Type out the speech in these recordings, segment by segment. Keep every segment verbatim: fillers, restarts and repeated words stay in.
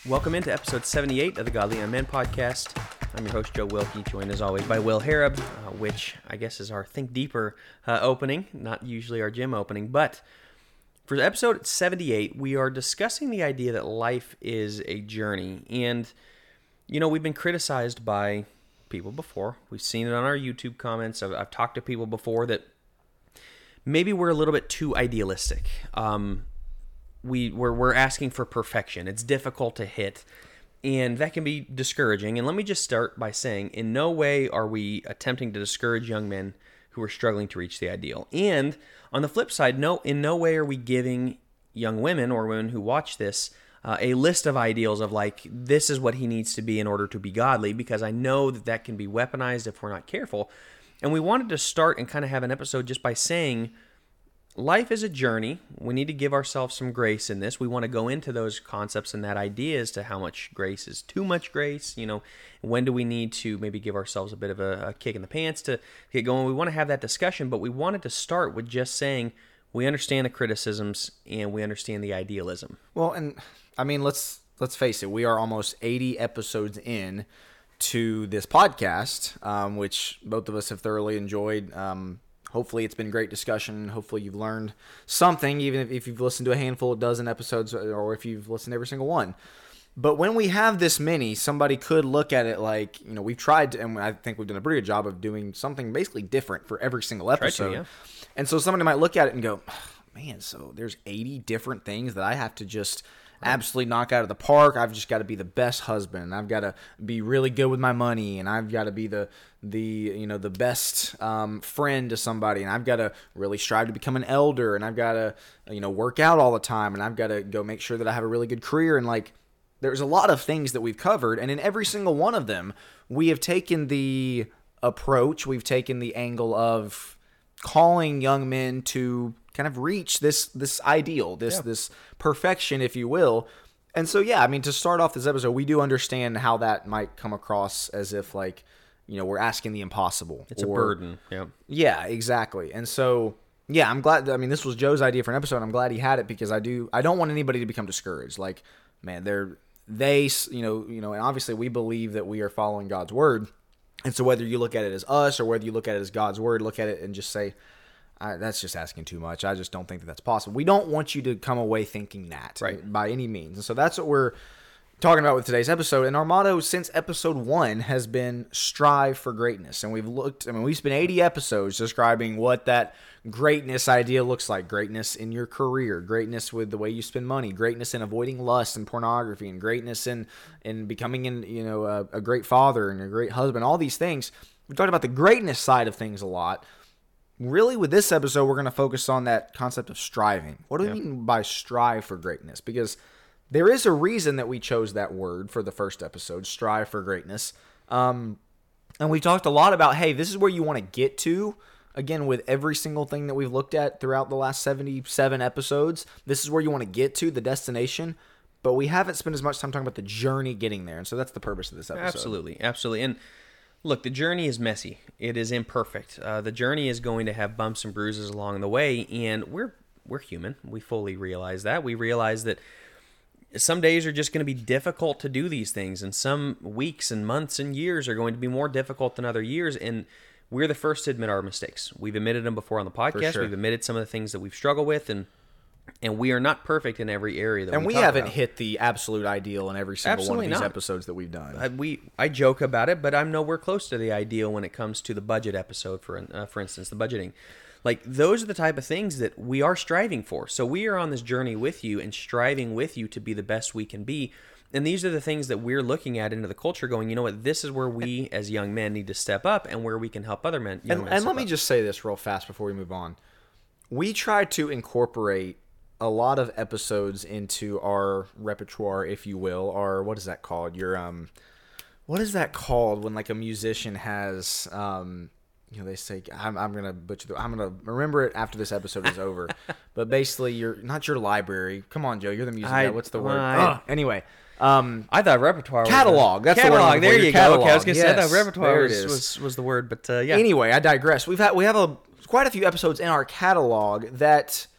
Welcome into episode seventy-eight of the Godly Young Men podcast. I'm your host, Joe Wilkie, joined as always by Will Harab, uh, which I guess is our Think Deeper uh, opening, not usually our gym opening. But for episode seventy-eight, we are discussing the idea that life is a journey. And, you know, we've been criticized by people before. We've seen it on our YouTube comments. I've, I've talked to people before that maybe we're a little bit too idealistic. Um, we, we're, we're asking for perfection. It's difficult to hit. And that can be discouraging. And let me just start by saying, in no way are we attempting to discourage young men who are struggling to reach the ideal. And on the flip side, no, in no way are we giving young women or women who watch this uh, a list of ideals of like, this is what he needs to be in order to be godly, because I know that that can be weaponized if we're not careful. And we wanted to start and kind of have an episode just by saying, life is a journey. We need to give ourselves some grace in this. We want to go into those concepts and that idea as to how much grace is too much grace. You know, when do we need to maybe give ourselves a bit of a, a kick in the pants to get going? We want to have that discussion, but we wanted to start with just saying we understand the criticisms and we understand the idealism. Well, and I mean, let's let's face it. We are almost eighty episodes in to this podcast, um, which both of us have thoroughly enjoyed. Um, Hopefully it's been great discussion. Hopefully you've learned something, even if, if you've listened to a handful, a dozen episodes, or if you've listened to every single one. But when we have this many, somebody could look at it like, you know, we've tried to, and I think we've done a pretty good job of doing something basically different for every single episode. To, yeah. And so somebody might look at it and go, oh, man, so there's eighty different things that I have to just absolutely knock out of the park. I've just got to be the best husband. I've got to be really good with my money, and I've got to be the the you know the best um, friend to somebody, and I've got to really strive to become an elder, and I've got to you know work out all the time, and I've got to go make sure that I have a really good career. And like, there's a lot of things that we've covered, and in every single one of them, we have taken the approach, we've taken the angle of calling young men to kind of reach this this ideal, this yeah. this perfection, if you will. And so, yeah, I mean, to start off this episode, we do understand how that might come across as if, like, you know, we're asking the impossible. It's or, a burden. Yeah. Yeah, exactly. And so, yeah, I'm glad. I mean, this was Joe's idea for an episode. I'm glad he had it because I do. I don't want anybody to become discouraged. Like, man, they're they, you know, you know, and obviously we believe that we are following God's word. And so, whether you look at it as us or whether you look at it as God's word, look at it and just say, I, that's just asking too much. I just don't think that that's possible. We don't want you to come away thinking that right. by any means. And so that's what we're talking about with today's episode. And our motto since episode one has been strive for greatness. And we've looked, I mean, we've spent eighty episodes describing what that greatness idea looks like. Greatness in your career, greatness with the way you spend money, greatness in avoiding lust and pornography, and greatness in, in becoming in, you know, a, a great father and a great husband, all these things. We've talked about the greatness side of things a lot. Really, with this episode, we're going to focus on that concept of striving. What do we yeah. mean by strive for greatness? Because there is a reason that we chose that word for the first episode, strive for greatness. Um, and we talked a lot about, hey, this is where you want to get to. Again, with every single thing that we've looked at throughout the last seventy-seven episodes, this is where you want to get to, the destination. But we haven't spent as much time talking about the journey getting there. And so that's the purpose of this episode. Absolutely, absolutely. And look, the journey is messy. It is imperfect. Uh, the journey is going to have bumps and bruises along the way, and we're we're human. We fully realize that. We realize that some days are just going to be difficult to do these things, and some weeks and months and years are going to be more difficult than other years, and we're the first to admit our mistakes. We've admitted them before on the podcast. Sure. We've admitted some of the things that we've struggled with, and And we are not perfect in every area that and we we talk haven't about. hit the absolute ideal in every single Absolutely one of these not. episodes that we've done. I, we I joke about it, but I'm nowhere close to the ideal when it comes to the budget episode, for uh, for instance, the budgeting. Like, those are the type of things that we are striving for. So we are on this journey with you and striving with you to be the best we can be. And these are the things that we're looking at into the culture going, you know what, this is where we as young men need to step up and where we can help other men. Young and men and step let me up. just say this real fast before we move on. We try to incorporate a lot of episodes into our repertoire, if you will, or what is that called? Your um, what is that called when like a musician has um, you know, they say I'm I'm gonna butcher the, I'm gonna remember it after this episode is over, but basically you're not your library. Come on, Joe, you're the music I, guy. What's the word? I, Ugh. Anyway. Um, I thought repertoire catalog. Was that's catalog. the word. There you catalog. go. Okay, I was gonna yes, say I thought repertoire was, was, was was the word, but uh, yeah. Anyway, I digress. We've had we have a quite a few episodes in our catalog that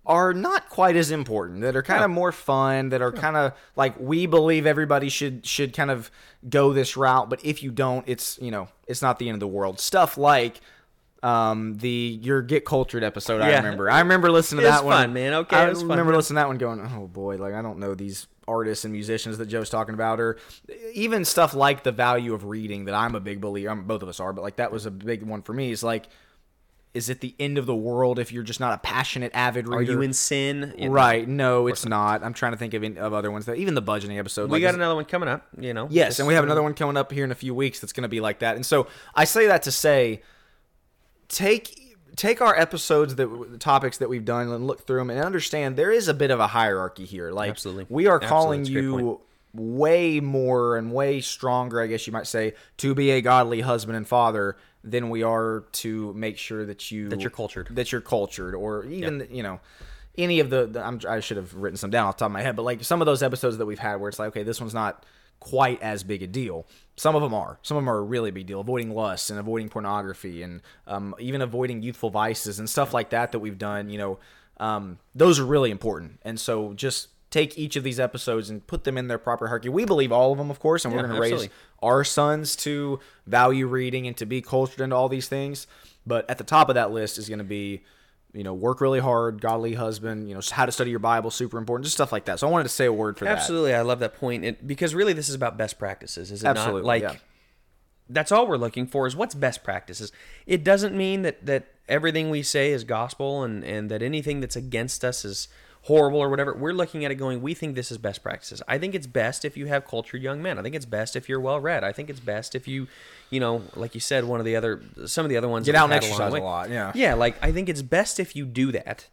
are not quite as important, that are kind of Yeah. more fun, that are kind of like, we believe everybody should should kind of go this route, but if you don't, it's, you know, it's not the end of the world. Stuff like um, the your Get Cultured episode, I Yeah. remember. I remember listening to It was that one. fun, man. Okay, I it was fun. remember listening to that one going, oh boy, like I don't know these artists and musicians that Joe's talking about, or even stuff like the value of reading that I'm a big believer, I'm, both of us are, but like that was a big one for me. Is like, is it the end of the world if you're just not a passionate, avid reader? Are you in sin? You know, Right. No, it's not. I'm trying to think of, in, of other ones. That even the budgeting episode. We like, got is- another one coming up, you know. Yes, This- and we have another one coming up here in a few weeks that's going to be like that. And so I say that to say, take take our episodes, that the topics that we've done, and look through them and understand there is a bit of a hierarchy here. Like, Absolutely. we are Absolutely. calling That's a great you way more and way stronger, I guess you might say, to be a godly husband and father than we are to make sure that you That you're cultured. that you're cultured, or even you know any of the, the I'm, I should have written some down off the top of my head, but like some of those episodes that we've had where it's like, okay, this one's not quite as big a deal. Some of them are. Some of them are a really big deal. Avoiding lust and avoiding pornography and um, even avoiding youthful vices and stuff like that that we've done. You know, um, those are really important. And so just take each of these episodes and put them in their proper hierarchy. We believe all of them, of course, and we're Yeah, going to raise absolutely. our sons to value reading and to be cultured into all these things. But at the top of that list is going to be, you know, work really hard, godly husband, you know, how to study your Bible, super important, just stuff like that. So I wanted to say a word for that. Absolutely, I love that point. It, because really, this is about best practices, is it Absolutely, not? Like, yeah. that's all we're looking for is what's best practices. It doesn't mean that, that everything we say is gospel and, and that anything that's against us is horrible or whatever. We're looking at it going, we think this is best practices. I think it's best if you have cultured young men. I think it's best if you're well read. I think it's best if you, you know, like you said, one of the other, some of the other ones Get that out we've and had along exercise the a way. lot, yeah. Yeah, like I think it's best if you do that.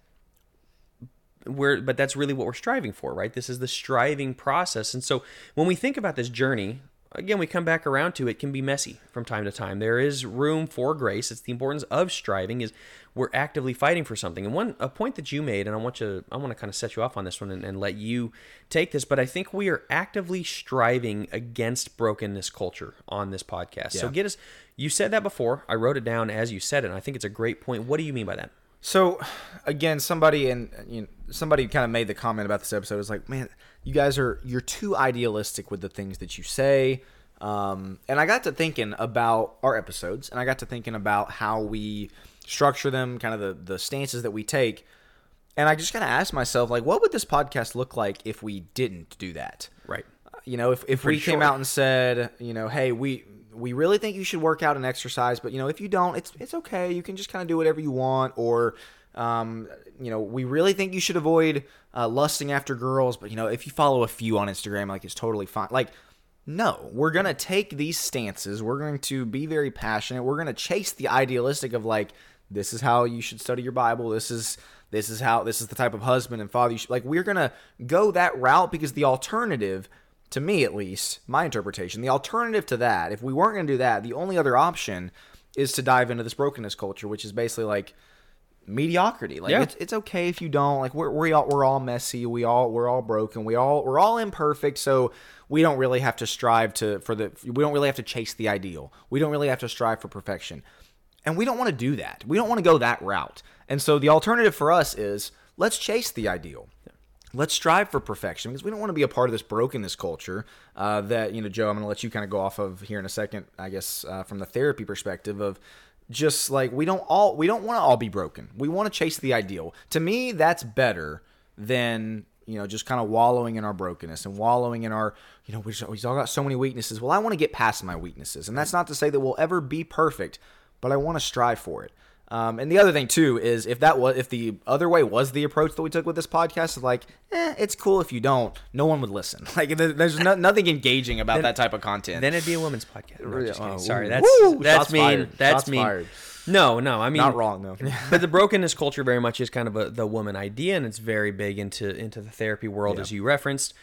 We're, but that's really what we're striving for, right? This is the striving process. And so when we think about this journey, again, we come back around to it can be messy from time to time. There is room for grace. It's the importance of striving is we're actively fighting for something. And one a point that you made, and I want you, I want to kind of set you off on this one and, and let you take this, but I think we are actively striving against brokenness culture on this podcast. So Yeah. get us, you said that before. I wrote it down as you said it, and I think it's a great point. What do you mean by that? So, again, somebody and you know, somebody kind of made the comment about this episode. It's like, man, you guys are you're too idealistic with the things that you say. Um, and I got to thinking about our episodes, and I got to thinking about how we structure them, kind of the the stances that we take. And I just kind of asked myself, like, what would this podcast look like if we didn't do that? Right. You know, if, if we Pretty came short. out and said, you know, hey, we we really think you should work out and exercise, but you know, if you don't, it's it's okay. You can just kind of do whatever you want, or um, you know, we really think you should avoid uh, lusting after girls, but you know, if you follow a few on Instagram, like it's totally fine. Like, no, we're gonna take these stances. We're going to be very passionate. We're gonna chase the idealistic of like, this is how you should study your Bible. This is this is how this is the type of husband and father you should like. We're gonna go that route because the alternative, to me at least, my interpretation, the alternative to that, if we weren't going to do that, the only other option is to dive into this brokenness culture, which is basically like mediocrity. Like Yeah. it's it's okay if you don't. Like we're we all we're all messy. We all we're all broken. We all we're all imperfect. So we don't really have to strive to for the. We don't really have to chase the ideal. We don't really have to strive for perfection, and we don't want to do that. We don't want to go that route. And so the alternative for us is let's chase the ideal. Let's strive for perfection because we don't want to be a part of this brokenness culture uh, that, you know, Joe, I'm going to let you kind of go off of here in a second, I guess, uh, from the therapy perspective of just like we don't all we don't want to all be broken. We want to chase the ideal. To me, that's better than, you know, just kind of wallowing in our brokenness and wallowing in our, you know, we just, we all got so many weaknesses. Well, I want to get past my weaknesses. And that's not to say that we'll ever be perfect, but I want to strive for it. Um, and the other thing too is if that was if the other way was the approach that we took with this podcast, of like, eh, it's cool if you don't, no one would listen. Like, there- there's no, nothing engaging about Then- that type of content. Then it'd be a woman's podcast. No, I'm just kidding. Oh, Sorry, ooh. that's Woo! that's Shots mean. fired. That's Shots mean. fired. No, no, I mean Not wrong though. but the brokenness culture very much is kind of a, the woman idea, and it's very big into into the therapy world, Yeah. as you referenced.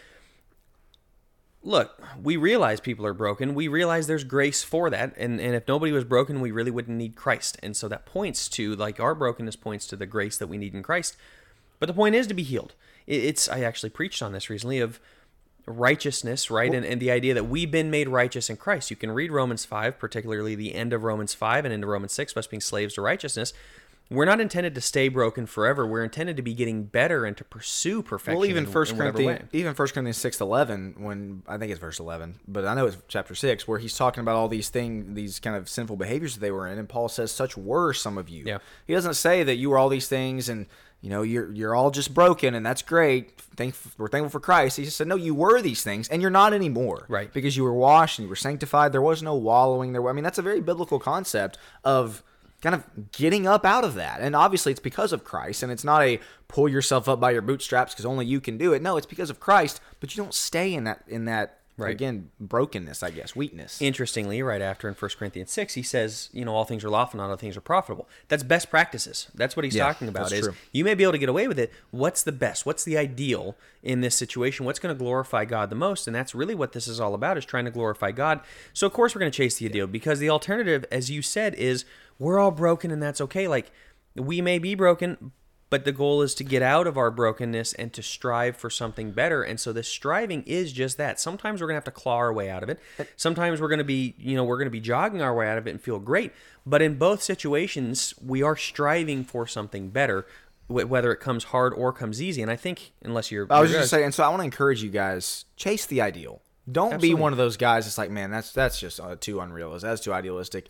Look, we realize people are broken. We realize there's grace for that, and and if nobody was broken, we really wouldn't need Christ. And so that points to, like, our brokenness points to the grace that we need in Christ. But the point is to be healed. It, it's I actually preached on this recently of righteousness, right? And, and the idea that we've been made righteous in Christ. You can read Romans five, particularly the end of Romans five and into Romans six, us being slaves to righteousness. we're not intended to stay broken forever. We're intended to be getting better and to pursue perfection. Well, even in, First in whatever Corinthians, way. even First Corinthians six eleven, when I think it's verse eleven, but I know it's chapter six, where he's talking about all these things, these kind of sinful behaviors that they were in, and Paul says, "Such were some of you." Yeah. He doesn't say that you were all these things, and you know you're you're all just broken, and that's great. Thank, we're thankful for Christ. He just said, "No, you were these things, and you're not anymore." Right. Because you were washed and you were sanctified. There was no wallowing. There. I mean, that's a very biblical concept of kind of getting up out of that. And obviously it's because of Christ, and it's not a pull yourself up by your bootstraps because only you can do it. No, it's because of Christ, but you don't stay in that, in that Right. again, brokenness, I guess, weakness. Interestingly, right after in First Corinthians six, he says, you know, all things are lawful, not all things are profitable. That's best practices. That's what he's Yeah, talking about. that's Is true. you may be able to get away with it. What's the best? What's the ideal in this situation? What's going to glorify God the most? And that's really what this is all about, is trying to glorify God. So, of course, we're going to chase the ideal, because the alternative, as you said, is we're all broken and that's okay. Like, we may be broken, but the goal is to get out of our brokenness and to strive for something better. And so this striving is just that. Sometimes we're going to have to claw our way out of it. Sometimes we're going to be, you know, we're going to be jogging our way out of it and feel great. But in both situations, we are striving for something better, wh- whether it comes hard or comes easy. And I think, unless you're... I was you're just saying, so I want to encourage you guys, chase the ideal. Don't Absolutely. be one of those guys that's like, man, that's that's just uh, too unrealistic. That's too idealistic.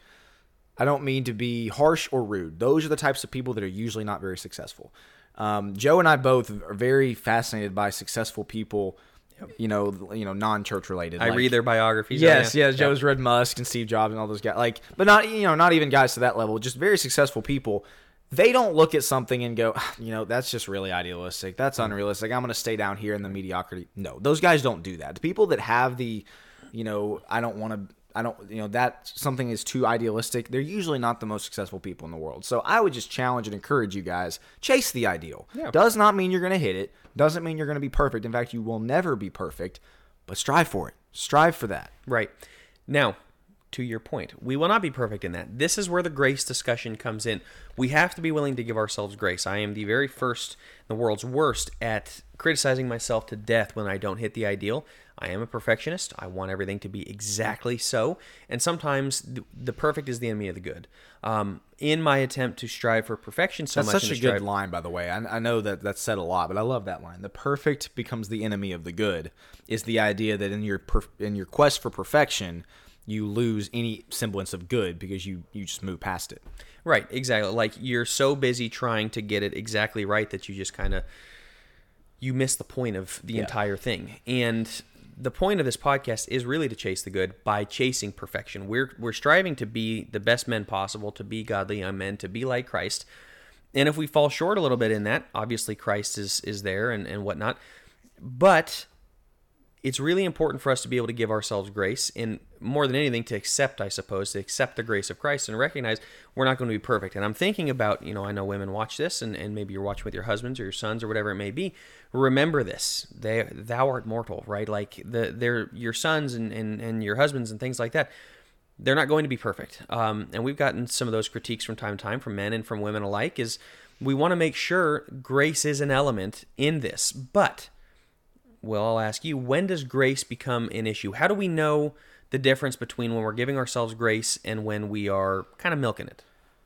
I don't mean to be harsh or rude. Those are the types of people that are usually not very successful. Um, Joe and I both are very fascinated by successful people, you know, you know, non-church related. I like, read their biographies. Yes, yeah. yes. Joe's read Musk and Steve Jobs and all those guys. Like, but not, you know, not even guys to that level. Just very successful people. They don't look at something and go, "Ah, you know, that's just really idealistic. That's unrealistic. I'm going to stay down here in the mediocrity." No, those guys don't do that. The people that have the, you know, I don't want to. I don't, you know, that something is too idealistic, they're usually not the most successful people in the world. So I would just challenge and encourage you guys, chase the ideal. Yeah. Does not mean you're going to hit it. Doesn't mean you're going to be perfect. In fact, you will never be perfect, but strive for it. Strive for that. Right. Now, to your point, we will not be perfect in that. This is where the grace discussion comes in. We have to be willing to give ourselves grace. I am the very first, the world's worst at criticizing myself to death when I don't hit the ideal. I am a perfectionist. I want everything to be exactly so. And sometimes the, the perfect is the enemy of the good. Um, in my attempt to strive for perfection so That's much... such a strive, good line, by the way. I, I know that that's said a lot, but I love that line. The perfect becomes the enemy of the good is the idea that in your per, in your quest for perfection, you lose any semblance of good because you, you just move past it. Right, exactly. Like, you're so busy trying to get it exactly right that you just kind of... you miss the point of the Yeah. entire thing. And the point of this podcast is really to chase the good by chasing perfection. We're we're striving to be the best men possible, to be godly young men, to be like Christ. And if we fall short a little bit in that, obviously Christ is is there and, and whatnot. But it's really important for us to be able to give ourselves grace, and more than anything, to accept, I suppose, to accept the grace of Christ and recognize we're not going to be perfect. And I'm thinking about, you know, I know women watch this, and, and maybe you're watching with your husbands or your sons or whatever it may be. Remember this. They, thou art mortal, right? Like, the, they're your sons and, and, and your husbands and things like that. They're not going to be perfect. Um, and we've gotten some of those critiques from time to time from men and from women alike, is we want to make sure grace is an element in this. But... well, I'll ask you, when does grace become an issue? How do we know the difference between when we're giving ourselves grace and when we are kind of milking it?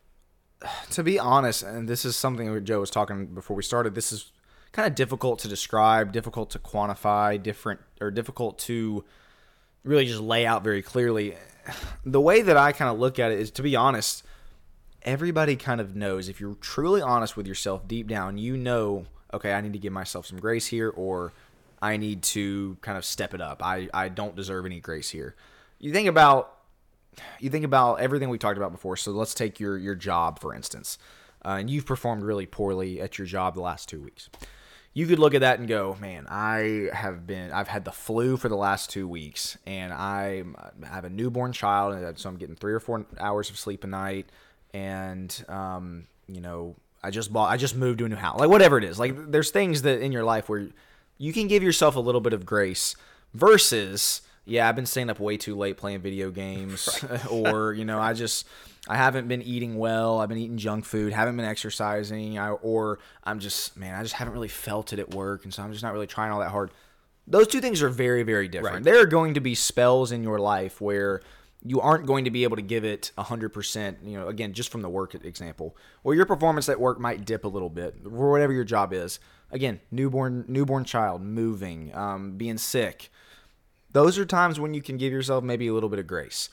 To be honest, and this is something that Joe was talking before we started, this is kind of difficult to describe, difficult to quantify, different or difficult to really just lay out very clearly. The way that I kind of look at it is, to be honest, everybody kind of knows. If you're truly honest with yourself deep down, you know, okay, I need to give myself some grace here, or I need to kind of step it up. I, I don't deserve any grace here. You think about you think about everything we talked about before. So let's take your, your job, for instance. Uh, and you've performed really poorly at your job the last two weeks. You could look at that and go, man, I have been, I've had the flu for the last two weeks, and I have a newborn child, and so I'm getting three or four hours of sleep a night, and, um, you know, I just bought, I just moved to a new house. Like, whatever it is. Like, there's things that in your life where you can give yourself a little bit of grace versus, yeah, I've been staying up way too late playing video games, right. Or, you know, I just, I haven't been eating well. I've been eating junk food, haven't been exercising, I, or I'm just, man, I just haven't really felt it at work, and so I'm just not really trying all that hard. Those two things are very, very different. Right. There are going to be spells in your life where you aren't going to be able to give it one hundred percent, you know, again, just from the work example. Or your performance at work might dip a little bit, or whatever your job is. Again, newborn newborn child, moving, um, being sick. Those are times when you can give yourself maybe a little bit of grace.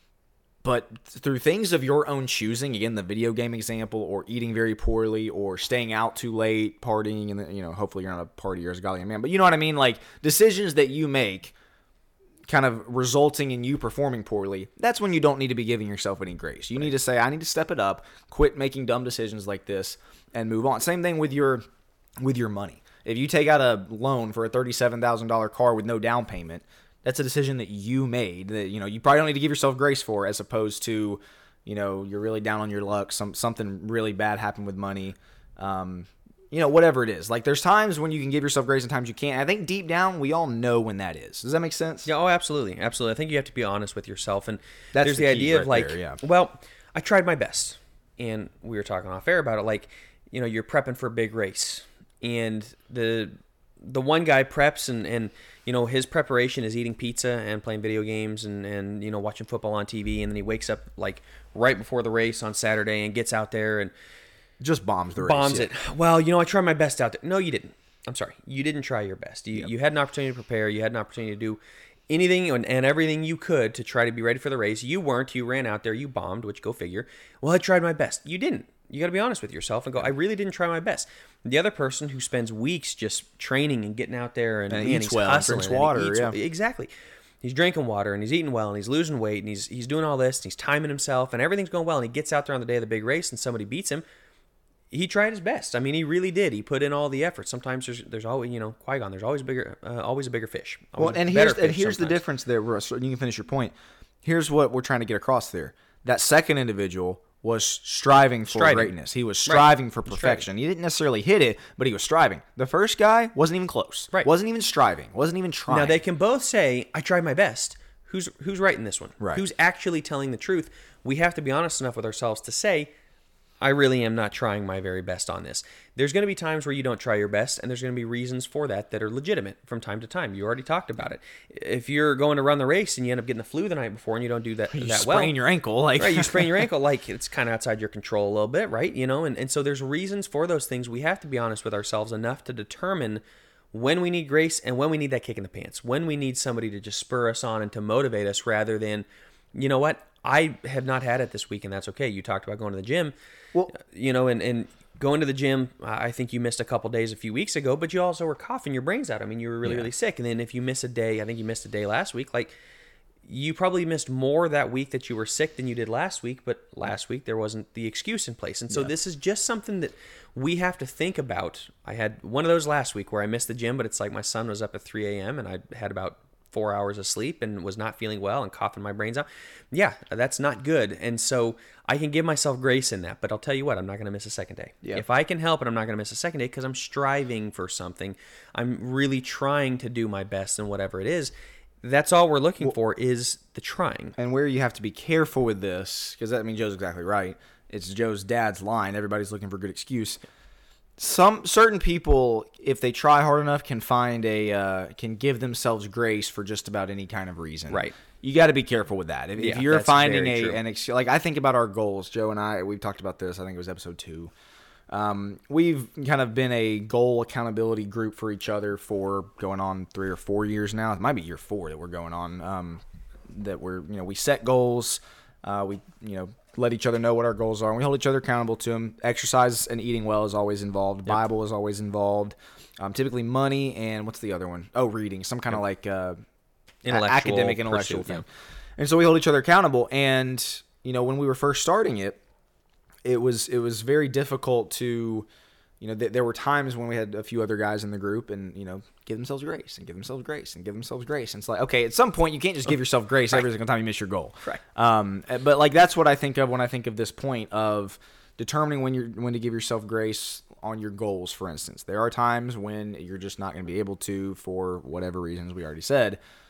But through things of your own choosing, again, the video game example, or eating very poorly, or staying out too late, partying, and, you know, hopefully you're not a partier as a godly man, but you know what I mean? Like, decisions that you make kind of resulting in you performing poorly, that's when you don't need to be giving yourself any grace. You right. need to say, I need to step it up, quit making dumb decisions like this, and move on. Same thing with your with your money. If you take out a loan for a thirty-seven thousand dollars car with no down payment, that's a decision that you made that, you know, you probably don't need to give yourself grace for, as opposed to, you know, you're really down on your luck, some something really bad happened with money, um, you know, whatever it is. Like, there's times when you can give yourself grace and times you can't. I think deep down we all know when that is. Does that make sense? Yeah, oh, absolutely. Absolutely. I think you have to be honest with yourself. And that's there's the, the idea right of like, there, yeah. well, I tried my best. And we were talking off air about it. Like, you know, you're prepping for a big race. And the the one guy preps and, and you know, his preparation is eating pizza and playing video games and, and, you know, watching football on T V. And then he wakes up like right before the race on Saturday and gets out there and just bombs the race. Bombs yeah. it. Well, you know, I tried my best out there. No, you didn't. I'm sorry. You didn't try your best. You, yep. you had an opportunity to prepare. You had an opportunity to do anything and, and everything you could to try to be ready for the race. You weren't. You ran out there. You bombed, which go figure. Well, I tried my best. You didn't. You got to be honest with yourself and go, I really didn't try my best. The other person who spends weeks just training and getting out there and, and man, eats he's well, hustling drinks water, and he eats, yeah. Exactly. He's drinking water and he's eating well and he's losing weight and he's he's doing all this and he's timing himself and everything's going well and he gets out there on the day of the big race and somebody beats him. He tried his best. I mean, he really did. He put in all the effort. Sometimes there's there's always, you know, Qui-Gon, there's always bigger uh, always a bigger fish. Well, and here's and here's the difference there, Russ. You can finish your point. Here's what we're trying to get across there. That second individual was striving for striving. greatness. He was striving right. for perfection. Striving. He didn't necessarily hit it, but he was striving. The first guy wasn't even close. Right. Wasn't even striving. Wasn't even trying. Now, they can both say, I tried my best. Who's who's right in this one? Right. Who's actually telling the truth? We have to be honest enough with ourselves to say, I really am not trying my very best on this. There's going to be times where you don't try your best, and there's going to be reasons for that that are legitimate from time to time. You already talked about it. If you're going to run the race and you end up getting the flu the night before and you don't do that, you that well. You sprain your ankle. Like. Right, you sprain your ankle. Like, it's kind of outside your control a little bit, right? You know, and, and so there's reasons for those things. We have to be honest with ourselves enough to determine when we need grace and when we need that kick in the pants, when we need somebody to just spur us on and to motivate us rather than, you know what, I have not had it this week and that's okay. You talked about going to the gym. Well, you know, and, and going to the gym, I think you missed a couple days a few weeks ago, but you also were coughing your brains out. I mean, you were really, yeah. really sick. And then if you miss a day, I think you missed a day last week, like you probably missed more that week that you were sick than you did last week, but last week there wasn't the excuse in place. And so yeah. this is just something that we have to think about. I had one of those last week where I missed the gym, but it's like my son was up at three a.m. and I had about four hours of sleep and was not feeling well and coughing my brains out. Yeah, that's not good. And so I can give myself grace in that, but I'll tell you what, I'm not going to miss a second day. Yeah. If I can help it, I'm not going to miss a second day because I'm striving for something. I'm really trying to do my best in whatever it is. That's all we're looking well, for is the trying. And where you have to be careful with this, because I mean, Joe's exactly right. It's Joe's dad's line. Everybody's looking for a good excuse. Some certain people, if they try hard enough, can find a uh, can give themselves grace for just about any kind of reason. Right. You got to be careful with that. If, yeah, if you're finding a true. an excuse, like I think about our goals, Joe and I, we've talked about this. I think it was episode two. Um, we've kind of been a goal accountability group for each other for going on three or four years now. It might be year four that we're going on. Um, that we're you know we set goals. Uh, we you know. let each other know what our goals are, and we hold each other accountable to them. Exercise and eating well is always involved. Yep. Bible is always involved. Um, typically money and what's the other one? Oh, reading. Some kind of yep. like uh, intellectual academic intellectual pursuit, thing. Yeah. And so we hold each other accountable. And, you know, when we were first starting it, it was it was very difficult to, you know, th- there were times when we had a few other guys in the group and, you know, give themselves grace and give themselves grace and give themselves grace. And it's like, okay, at some point you can't just give yourself grace right. every single time you miss your goal. Right. Um, but like that's what I think of when I think of this point of determining when you're when to give yourself grace on your goals, for instance. There are times when you're just not going to be able to for whatever reasons we already said.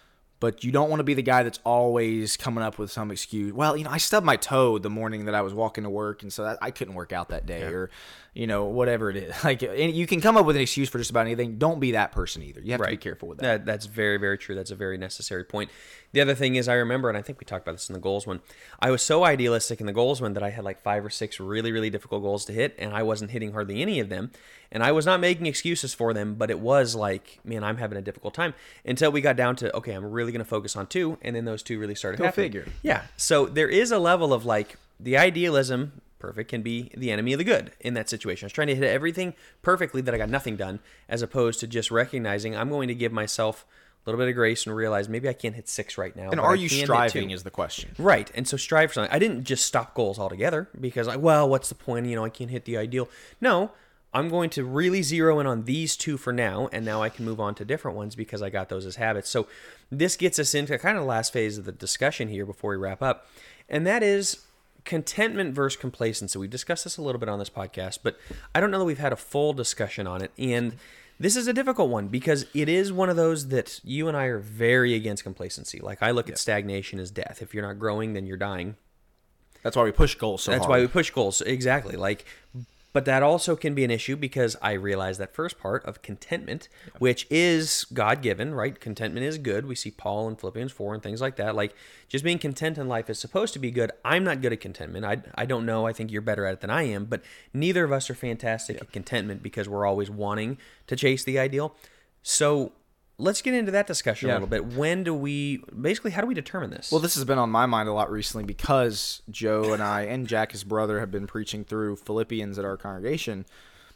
but you don't want to be the guy that's always coming up with some excuse. Well, you know, I stubbed my toe the morning that I was walking to work, and so that, I couldn't work out that day, yeah. or, you know, whatever it is. Like, you can come up with an excuse for just about anything. Don't be that person either. You have right. to be careful with that. that. That's very, very true. That's a very necessary point. The other thing is, I remember, and I think we talked about this in the goals one, I was so idealistic in the goals one that I had like five or six really, really difficult goals to hit, and I wasn't hitting hardly any of them. And I was not making excuses for them, but it was like, man, I'm having a difficult time, until we got down to, okay, I'm really going to focus on two, and then those two really started Go happening. figure. Yeah. So there is a level of like, the idealism, perfect, can be the enemy of the good in that situation. I was trying to hit everything perfectly that I got nothing done, as opposed to just recognizing I'm going to give myself a little bit of grace and realize maybe I can't hit six right now. And are you striving is the question. Right. And so strive for something. I didn't just stop goals altogether because, like, well, what's the point? You know, I can't hit the ideal. No, I'm going to really zero in on these two for now, and now I can move on to different ones because I got those as habits. So this gets us into kind of the last phase of the discussion here before we wrap up, and that is contentment versus complacency. We've discussed this a little bit on this podcast, but I don't know that we've had a full discussion on it, and this is a difficult one because it is one of those that you and I are very against complacency. Like, I look yep. at stagnation as death. If you're not growing, then you're dying. That's why we push goals so That's hard. why we push goals. Exactly. Like, but that also can be an issue because I realize that first part of contentment, yeah. which is God-given, right? Contentment is good. We see Paul in Philippians four and things like that. Like, just being content in life is supposed to be good. I'm not good at contentment. I, I don't know. I think you're better at it than I am. But neither of us are fantastic yeah. at contentment because we're always wanting to chase the ideal. So let's get into that discussion yeah. a little bit. When do we, basically, how do we determine this? Well, this has been on my mind a lot recently because Joe and I and Jack, his brother, have been preaching through Philippians at our congregation.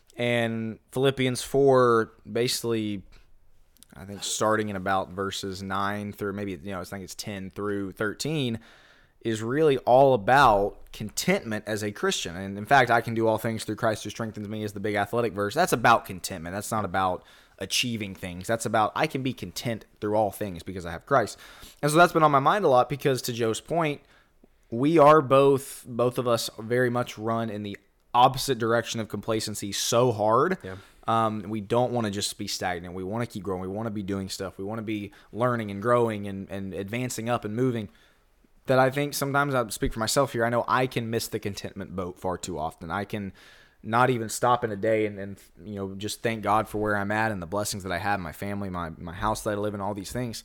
And Philippians four, basically, I think starting in about verses nine through maybe, you know, I think it's ten through thirteen, is really all about contentment as a Christian. And in fact, I can do all things through Christ who strengthens me is the big athletic verse. That's about contentment. That's not about achieving things. That's about I can be content through all things because I have Christ. And so that's been on my mind a lot because, to Joe's point, we are both, both of us very much run in the opposite direction of complacency so hard. Yeah. Um, we don't want to just be stagnant. We want to keep growing. We want to be doing stuff. We want to be learning and growing and, and advancing up and moving. That I think sometimes, I speak for myself here, I know I can miss the contentment boat far too often. I can not even stop in a day and, and you know, just thank God for where I'm at and the blessings that I have, my family, my, my house that I live in, all these things.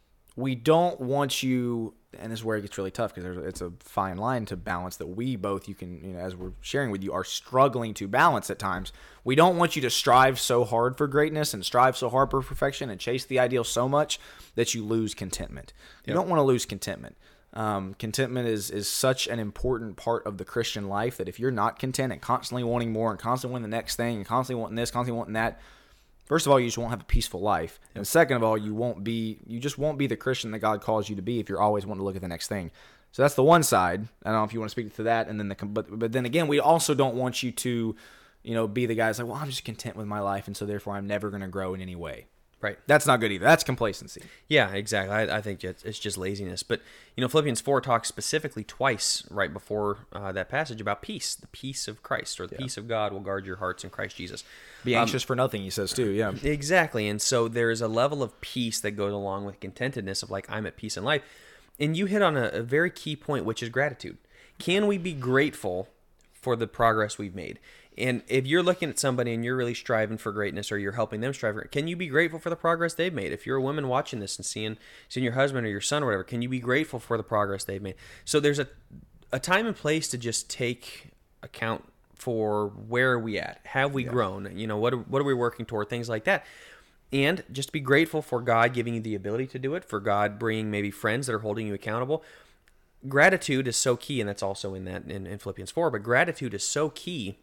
We don't want you, and this is where it gets really tough because it's a fine line to balance that we both, you can, you know, as we're sharing with you, are struggling to balance at times. We don't want you to strive so hard for greatness and strive so hard for perfection and chase the ideal so much that you lose contentment. You yep. don't want to lose contentment. Um, contentment is is such an important part of the Christian life that if you're not content and constantly wanting more and constantly wanting the next thing and constantly wanting this, constantly wanting that, first of all, you just won't have a peaceful life. And second of all, you won't be, you just won't be the Christian that God calls you to be if you're always wanting to look at the next thing. So that's the one side. I don't know if you want to speak to that. And then the, but, but then again, we also don't want you to, you know, be the guy that's like, well, I'm just content with my life. And so therefore I'm never going to grow in any way. Right. That's not good either. That's complacency. Yeah, exactly. I, I think it's, it's just laziness. But, you know, Philippians four talks specifically twice right before uh, that passage about peace. The peace of Christ, or the yeah. peace of God will guard your hearts in Christ Jesus. Be anxious um, for nothing, he says too, yeah. Exactly. And so there is a level of peace that goes along with contentedness of like, I'm at peace in life. And you hit on a, a very key point, which is gratitude. Can we be grateful for the progress we've made? And if you're looking at somebody and you're really striving for greatness or you're helping them strive for it, can you be grateful for the progress they've made? If you're a woman watching this and seeing seeing your husband or your son or whatever, can you be grateful for the progress they've made? So there's a a time and place to just take account for where are we at? Have we yeah. grown? You know, what are, what are we working toward? Things like that. And just be grateful for God giving you the ability to do it, for God bringing maybe friends that are holding you accountable. Gratitude is so key, and that's also in that in, in Philippians four, but gratitude is so key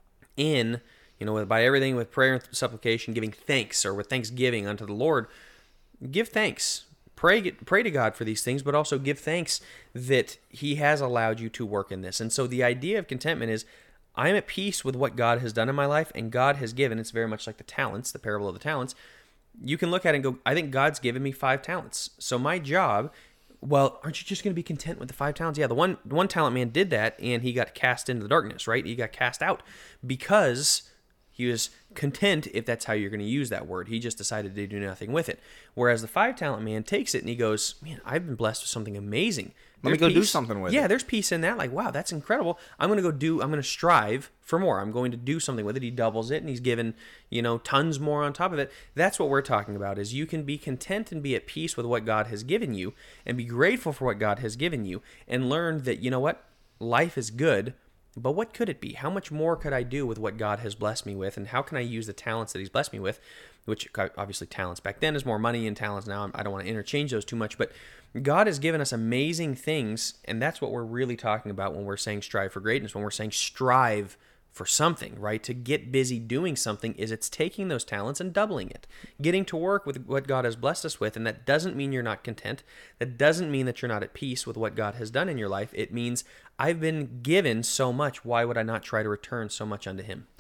in, you know, by everything with prayer and supplication, giving thanks, or with thanksgiving unto the Lord. Give thanks. Pray, pray to God for these things, but also give thanks that He has allowed you to work in this. And so the idea of contentment is, I'm at peace with what God has done in my life, and God has given. It's very much like the talents, the parable of the talents. You can look at it and go, I think God's given me five talents. So my job, well, aren't you just going to be content with the five talents? Yeah, the one one talent man did that, and he got cast into the darkness, right? He got cast out because He was content if that's how you're going to use that word. He just decided to do nothing with it. Whereas the five talent man takes it and he goes, man, I've been blessed with something amazing. Let me go do something with it. Yeah, there's peace in that. Like, wow, that's incredible. I'm going to go do, I'm going to strive for more. I'm going to do something with it. He doubles it and he's given, you know, tons more on top of it. That's what we're talking about, is you can be content and be at peace with what God has given you and be grateful for what God has given you and learn that, you know what, life is good, but what could it be? How much more could I do with what God has blessed me with, and how can I use the talents that he's blessed me with, which obviously talents back then is more money and talents now. I don't want to interchange those too much, but God has given us amazing things, and that's what we're really talking about when we're saying strive for greatness, when we're saying strive for something, right? To get busy doing something is it's taking those talents and doubling it, getting to work with what God has blessed us with, and that doesn't mean you're not content. That doesn't mean that you're not at peace with what God has done in your life. It means I've been given so much, why would I not try to return so much unto him?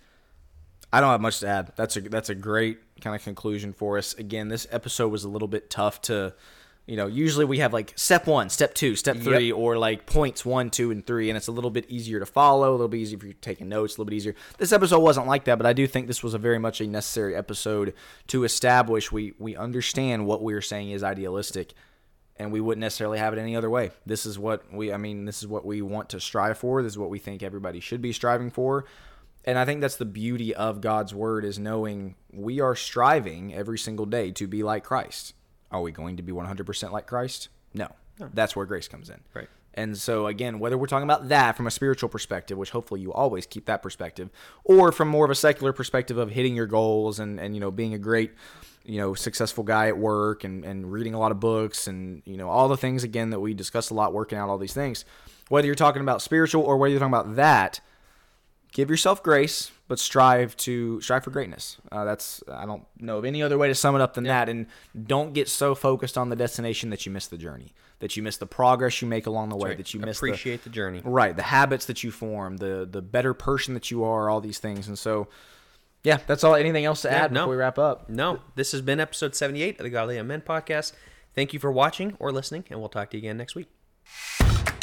I don't have much to add. That's a that's a great kind of conclusion for us. Again, this episode was a little bit tough to, you know, usually we have like step one, step two, step three, yep. or like points one, two, and three, and it's a little bit easier to follow, a little bit easier if you're taking notes, a little bit easier. This episode wasn't like that, but I do think this was a very much a necessary episode to establish we we understand what we are saying is idealistic, and we wouldn't necessarily have it any other way. This is what we, I mean, this is what we want to strive for. This is what we think everybody should be striving for. And I think that's the beauty of God's word, is knowing we are striving every single day to be like Christ. Are we going to be one hundred percent like Christ? No. no. That's where grace comes in. Right. And so, again, whether we're talking about that from a spiritual perspective, which hopefully you always keep that perspective, or from more of a secular perspective of hitting your goals and, and you know, being a great, you know, successful guy at work and, and reading a lot of books and, you know, all the things, again, that we discuss a lot, working out all these things, whether you're talking about spiritual or whether you're talking about that, give yourself grace, but strive to strive for greatness. Uh, that's I don't know of any other way to sum it up than yeah. that. And don't get so focused on the destination that you miss the journey, that you miss the progress you make along the that's way, right. that you miss appreciate the, the journey, right? The habits that you form, the the better person that you are, all these things. And so, yeah, that's all. Anything else to yeah, add no. before we wrap up? No. This has been episode seventy-eight of the Godly Young Men podcast. Thank you for watching or listening, and we'll talk to you again next week.